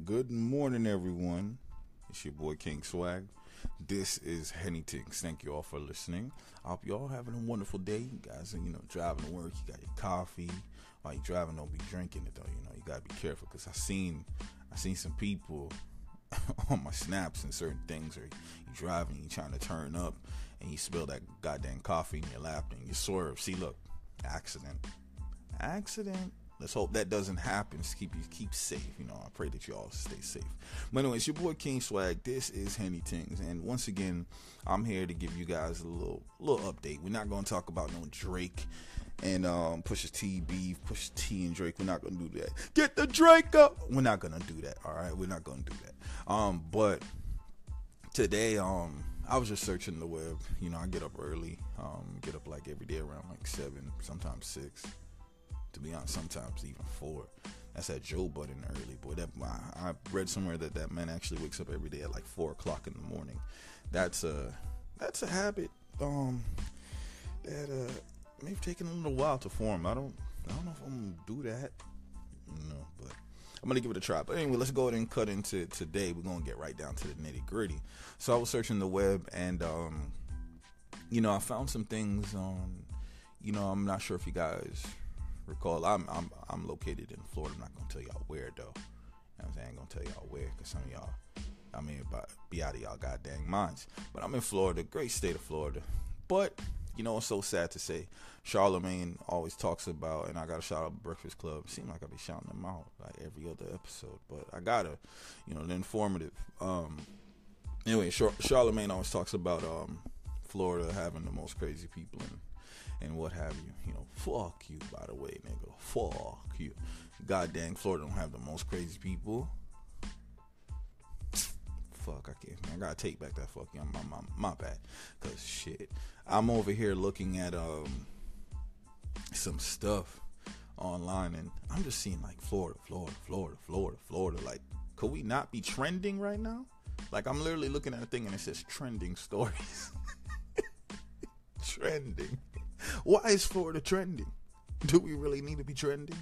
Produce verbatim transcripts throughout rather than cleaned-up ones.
Good morning, everyone. It's your boy King Swag. This is Henny Tings. Thank you all for listening. I hope you all having a wonderful day. You guys are, you know, driving to work. You got your coffee. While you driving, don't be drinking it though. You know, you gotta be careful because I seen, I seen some people on my snaps and certain things. Or you driving, you trying to turn up, and you spill that goddamn coffee in your lap, and you swerve. See, look, accident, accident. Let's hope that doesn't happen. Just keep you keep safe. You know, I pray that you all stay safe. But anyway, it's your boy King Swag. This is Henny Tings, and once again, I'm here to give you guys a little little update. We're not going to talk about no Drake and um, Pusha T beef, Pusha T and Drake. We're not going to do that. Get the Drake up. We're not going to do that. All right, we're not going to do that. Um, but today, um, I was just searching the web. You know, I get up early. Um, get up like every day around like seven, sometimes six. To be honest, sometimes even four. That's that Joe Budden early, boy. That I, I read somewhere that that man actually wakes up every day at like four o'clock in the morning. That's a that's a habit. Um, that uh, may have taken a little while to form. I don't I don't know if I'm gonna do that. No, but I'm gonna give it a try. But anyway, let's go ahead and cut into today. We're gonna get right down to the nitty gritty. So I was searching the web, and um, you know, I found some things on. You know, I'm not sure if you guys recall, I'm I'm I'm located in Florida. I'm not gonna tell y'all where though. You know what I'm saying? I ain't gonna tell y'all where because some of y'all, I mean, be out of y'all goddamn minds. But I'm in Florida, great state of Florida. But you know, it's so sad to say. Charlemagne always talks about, and I gotta shout out Breakfast Club. Seems like I be shouting them out like every other episode, but I gotta, you know, the informative. Um, anyway, Char- Charlemagne always talks about um Florida having the most crazy people in. And what have you, you know, fuck you, by the way, nigga, fuck you. God dang, Florida don't have the most crazy people. Fuck, I can't, I gotta take back that fuck you, my, my, my bad. Cause shit, I'm over here looking at um some stuff online, and I'm just seeing like Florida, Florida, Florida, Florida, Florida. Like, could we not be trending right now? Like, I'm literally looking at a thing and it says trending stories. Trending. Why is Florida trending? Do we really need to be trending?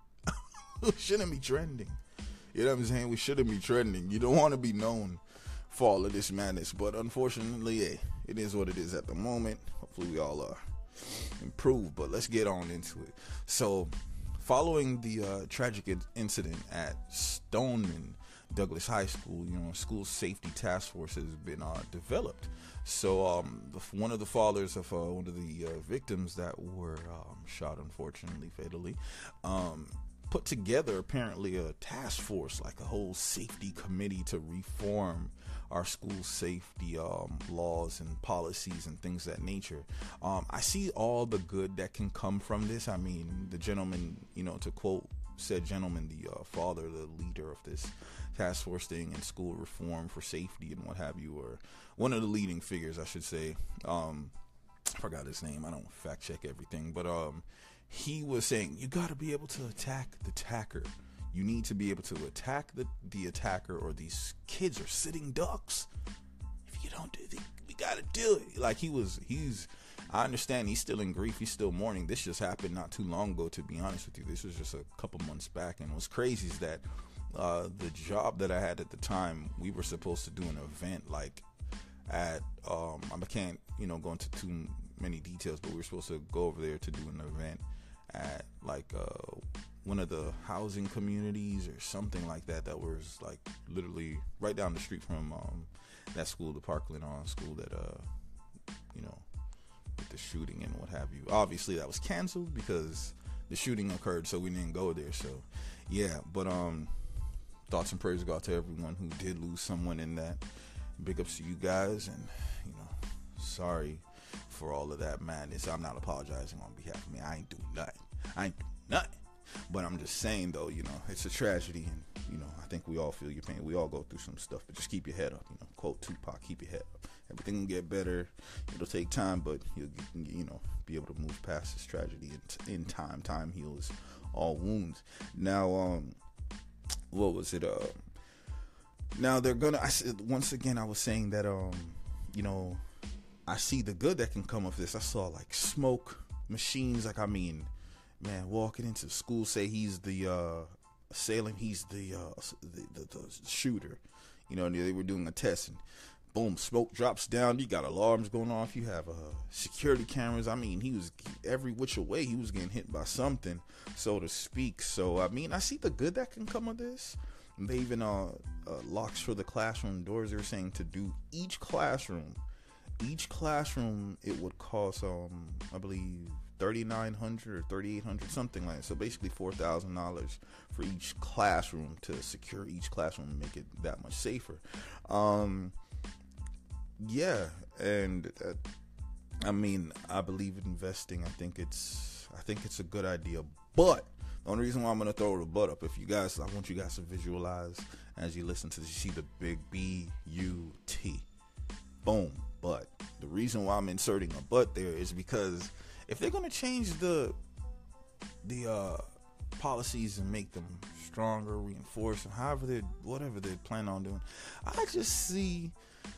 We shouldn't be trending. You know what I'm saying? We shouldn't be trending. You don't want to be known for all of this madness. But unfortunately, hey, it is what it is at the moment. Hopefully we all are improved. But let's get on into it. So, following the uh, tragic incident at Stoneman Douglas High School, you know, school safety task force has been uh, developed. So um, the, one of the fathers of uh, one of the uh, victims that were um, shot, unfortunately, fatally, um, put together apparently a task force, like a whole safety committee to reform our school safety um, laws and policies and things of that nature. Um, I see all the good that can come from this. I mean, the gentleman, you know, to quote said gentleman, the uh, father, the leader of this task force thing and school reform for safety and what have you, or one of the leading figures, I should say. Um, I forgot his name. I don't fact check everything, but um, he was saying you got to be able to attack the attacker. You need to be able to attack the the attacker, or these kids are sitting ducks. If you don't do it, we got to do it. Like he was, he's. I understand he's still in grief. He's still mourning. This just happened not too long ago, to be honest with you. This was just a couple months back. And what's crazy is that uh, the job that I had at the time, we were supposed to do an event like at, um, I can't, you know, go into too many details, but we were supposed to go over there to do an event at like uh, one of the housing communities or something like that, that was like literally right down the street from um, that school, the Parkland on school that, uh, you know, with the shooting and what have you. Obviously that was canceled because the shooting occurred, so we didn't go there. So yeah, but um thoughts and prayers go out to everyone who did lose someone in that. Big ups to you guys, and you know, sorry for all of that madness. I'm not apologizing on behalf of me. I ain't doing nothing. I ain't doing nothing. But I'm just saying though, you know, it's a tragedy, and you know, I think we all feel your pain. We all go through some stuff, but just keep your head up. You know, quote Tupac, keep your head up. Everything will get better. It'll take time, but you'll, you know, be able to move past this tragedy in, in time. Time heals all wounds. Now, um, what was it? Uh, now they're gonna. I said once again. I was saying that, um, you know, I see the good that can come of this. I saw like smoke machines. Like, I mean, man, walking into school, say he's the uh, assailant. He's the, uh, the, the the shooter. You know, they were doing a test, and boom, smoke drops down. You got alarms going off. You have uh, security cameras. I mean, he was every which way. He was getting hit by something, so to speak. So I mean, I see the good that can come of this. They even uh, uh locks for the classroom doors. They were saying to do each classroom. Each classroom, it would cost, um, I believe, thirty-nine hundred dollars or thirty-eight hundred dollars, something like that. So basically four thousand dollars for each classroom to secure each classroom and make it that much safer. Um, yeah, and uh, I mean, I believe in investing. I think it's, I think it's a good idea. But the only reason why I'm going to throw the butt up, if you guys, I want you guys to visualize as you listen to this, you see the big B U T. Boom. But the reason why I'm inserting a but there is because if they're going to change the the uh, policies and make them stronger, reinforce them, however they, whatever they plan on doing, I just see,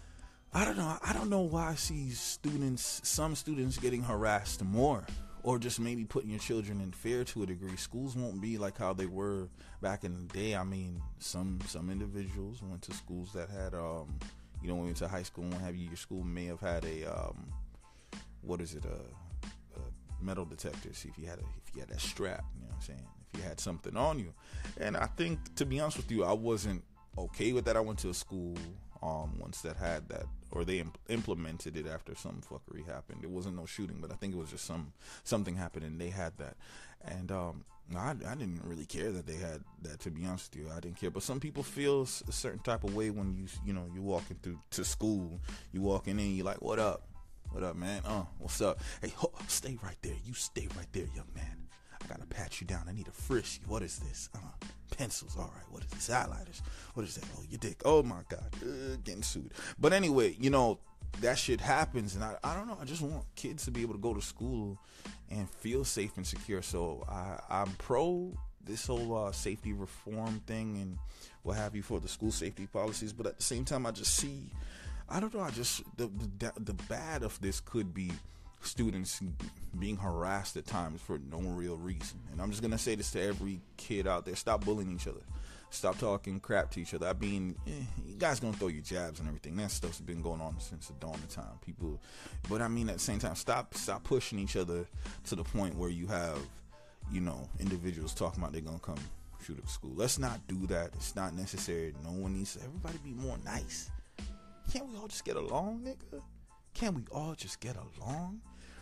I don't know, I don't know why I see students, some students getting harassed more, or just maybe putting your children in fear to a degree. Schools won't be like how they were back in the day. I mean, some some individuals went to schools that had um. You know, when you went to high school and what have you, your school may have had a, um, what is it, a, a metal detector. See if you had a, if you had that strap, you know what I'm saying? If you had something on you. And I think, to be honest with you, I wasn't okay with that. I went to a school um, once that had that, or they imp- implemented it after some fuckery happened. It wasn't no shooting, but I think it was just some something happened and they had that. And um, I, I didn't really care that they had that, to be honest with you. I didn't care. But some people feel a certain type of way when you, you know, you're walking through to school. You walking in, you're like, what up? What up, man? Uh, what's up? Hey, ho, stay right there. You stay right there, young man. I gotta pat you down. I need a frisk. What is this? Uh, pencils. All right. What is this? Highlighters. What is that? Oh, your dick. Oh my God. Uh, getting sued. But anyway, you know, that shit happens, and I, I don't know. I just want kids to be able to go to school and feel safe and secure. So I, I'm pro this whole uh, safety reform thing and what have you for the school safety policies. But at the same time, I just see, I don't know. I just the the, the bad of this could be students being harassed at times for no real reason. And I'm just gonna say this to every kid out there: stop bullying each other. Stop talking crap to each other. I mean, eh, you guys gonna throw your jabs and everything. That stuff's been going on since the dawn of time. People, but I mean, at the same time, stop stop pushing each other to the point where you have, you know, individuals talking about they're gonna come shoot up school. Let's not do that. It's not necessary. No one needs to. Everybody be more nice. Can't we all just get along, nigga? Can't we all just get along?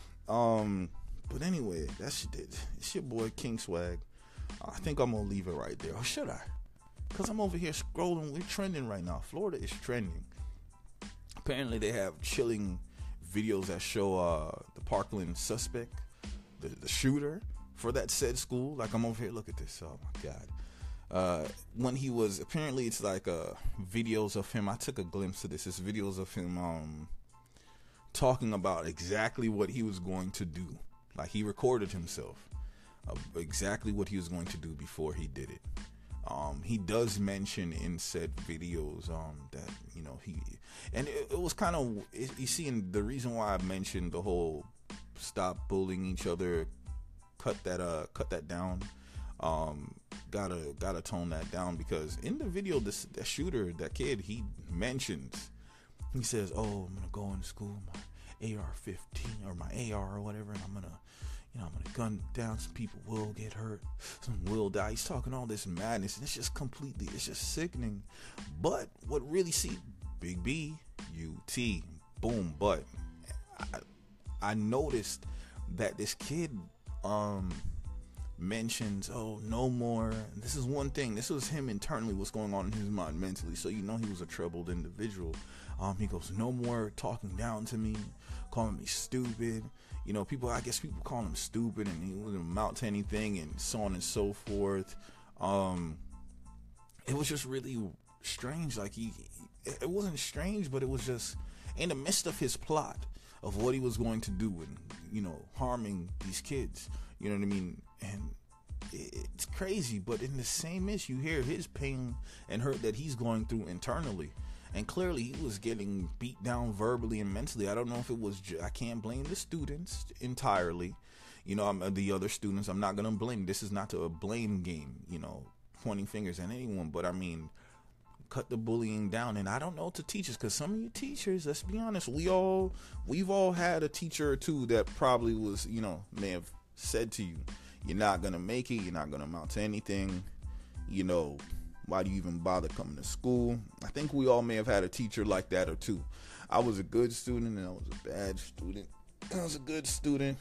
Um, but anyway, that's it. It's your boy King Swag. I think I'm gonna leave it right there. Or should I? Because I'm over here scrolling. We're trending right now. Florida is trending. Apparently, they have chilling videos that show uh, the Parkland suspect, the, the shooter for that said school. Like, I'm over here. Look at this. Oh, my God. Uh, when he was, apparently, it's like uh, videos of him. I took a glimpse of this. It's videos of him um, talking about exactly what he was going to do. Like, he recorded himself. Uh, exactly what he was going to do before he did it. Um, he does mention in said videos um, that, you know, he, and it, it was kind of, you see, and the reason why I mentioned the whole stop bullying each other, cut that, uh, cut that down, um, gotta, gotta tone that down, because in the video, this, that shooter, that kid, he mentions, he says, oh, I'm gonna go into school, my A R fifteen, or my A R or whatever, and I'm gonna, you know, I'm gonna gun down, some people will get hurt, some will die. He's talking all this madness, and it's just completely, it's just sickening. But what really, see, Big B, U T, boom, but I, I noticed that this kid um mentions, oh, no more, and this is one thing, this was him internally, what's going on in his mind mentally, so you know he was a troubled individual. Um, he goes, no more talking down to me, calling me stupid. You know, people, I guess people call him stupid and he wouldn't amount to anything, and so on and so forth. Um, it was just really strange. Like, he, it wasn't strange, but it was just in the midst of his plot of what he was going to do and, you know, harming these kids. You know what I mean? And it's crazy, but in the same issue, you hear his pain and hurt that he's going through internally. And clearly he was getting beat down verbally and mentally. I don't know if it was, I can't blame the students entirely. You know, I'm, the other students, I'm not going to blame. This is not a blame game. You know, pointing fingers at anyone, but I mean, cut the bullying down. And I don't know to teachers, because some of you teachers, let's be honest, we all we've all had a teacher or two that probably was, you know, may have said to you, you're not gonna make it, you're not gonna amount to anything, you know, why do you even bother coming to school? I think we all may have had a teacher like that or two. I was a good student and I was a bad student. I was a good student,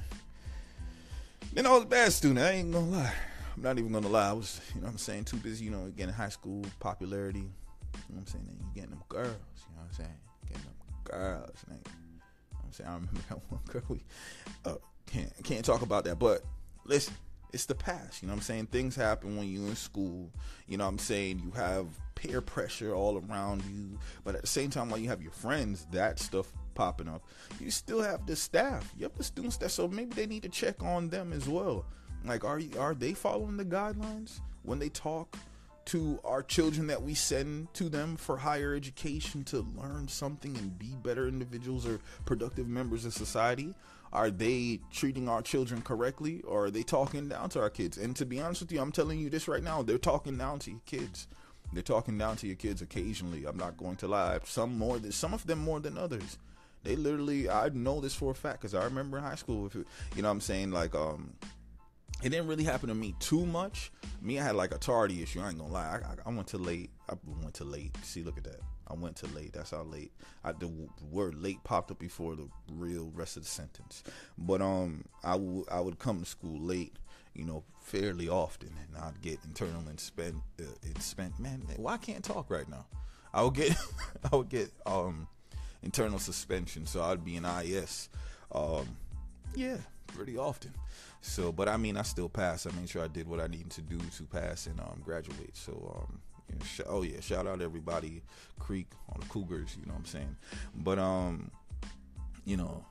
then I was a bad student. I ain't gonna lie. I'm not even gonna lie. I was, you know what I'm saying, too busy, you know, getting high school popularity. You know what I'm saying? You getting them girls, you know what I'm saying? Getting them girls, man. You know what I'm saying? I remember that one girl. We uh, can't can't talk about that, but listen, it's the past. You know what I'm saying? Things happen when you're in school. You know what I'm saying? You have peer pressure all around you, but at the same time, while you have your friends, that stuff popping up, you still have the staff. You have the student staff, so maybe they need to check on them as well. Like, are you, are they following the guidelines when they talk to our children that we send to them for higher education to learn something and be better individuals or productive members of society? Are they treating our children correctly, or are they talking down to our kids? And to be honest with you, I'm telling you this right now, they're talking down to your kids. They're talking down to your kids occasionally. I'm not going to lie. Some more than some of them more than others. They literally, I know this for a fact because I remember in high school, if it, you know what I'm saying, like, um, it didn't really happen to me too much. Me, I had like a tardy issue. I ain't gonna lie. I, I, I went to late. I went to late. See, look at that. I went to late. That's how late. I, the word late popped up before the real rest of the sentence. But um, I, w- I would come to school late, you know, fairly often, and I'd get internal and spent uh, and spent. Man, man, why I can't talk right now? I would get, I would get um, internal suspension. So I'd be in I S. Um, yeah, pretty often. So, but I mean, I still passed. I made sure I did what I needed to do to pass and um, graduate. So, um, you know, sh- oh yeah, shout out everybody, Creek on the Cougars. You know what I'm saying? But um, you know,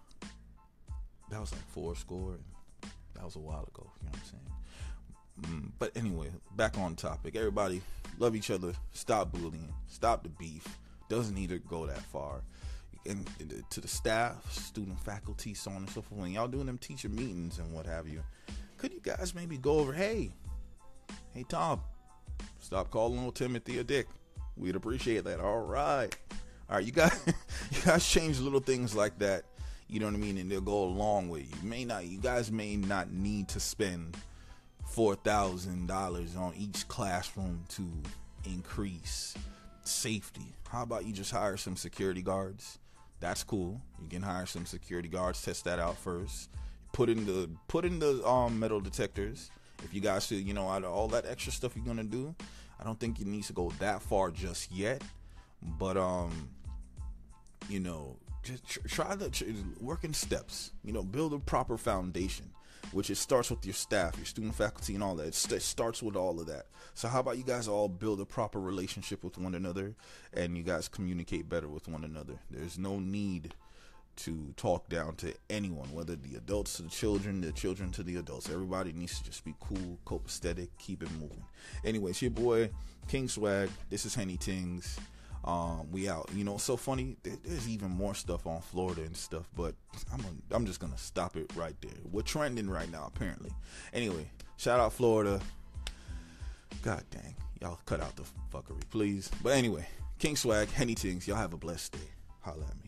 that was like four score. And that was a while ago. You know what I'm saying? Mm, but anyway, back on topic. Everybody love each other. Stop bullying. Stop the beef. Doesn't need to go that far. And to the staff, student, faculty, so on and so forth, when y'all doing them teacher meetings and what have you, could you guys maybe go over, hey, hey Tom, stop calling little Timothy a dick. We'd appreciate that. All right. All right, you guys, you guys change little things like that, you know what I mean, and they'll go a long way. You may not, you guys may not need to spend four thousand dollars on each classroom to increase safety. How about you just hire some security guards? That's cool. You can hire some security guards, test that out first. Put in the put in the um, metal detectors. If you guys feel, you know, out of all that extra stuff you're gonna do, I don't think it needs to go that far just yet. But um, you know, just tr- try the tr- work in steps. You know, build a proper foundation, which it starts with your staff, your student, faculty, and all that. It st- starts with all of that. So how about you guys all build a proper relationship with one another, and you guys communicate better with one another. There's no need to talk down to anyone, whether the adults to the children, the children to the adults. Everybody needs to just be cool, copacetic, keep it moving. Anyway, it's your boy, King Swag. This is Henny Tings. Um, we out. You know, so funny. There, there's even more stuff on Florida and stuff, but I'm gonna, I'm just gonna stop it right there. We're trending right now, apparently. Anyway, shout out Florida. God dang, y'all cut out the fuckery, please. But anyway, King Swag, Henny Tings. Y'all have a blessed day. Holla at me.